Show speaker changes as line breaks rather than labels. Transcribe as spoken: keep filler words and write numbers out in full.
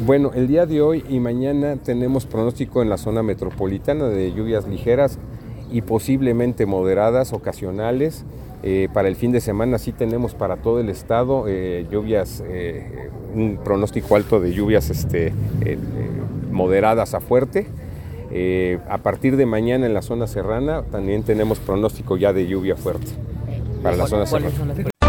Bueno, el día de hoy y mañana tenemos pronóstico en la zona metropolitana de lluvias ligeras y posiblemente moderadas, ocasionales. Eh, para el fin de semana sí tenemos para todo el estado eh, lluvias, eh, un pronóstico alto de lluvias este, eh, eh, moderadas a fuerte. Eh, a partir de mañana en la zona serrana también tenemos pronóstico ya de lluvia fuerte para la zona serrana.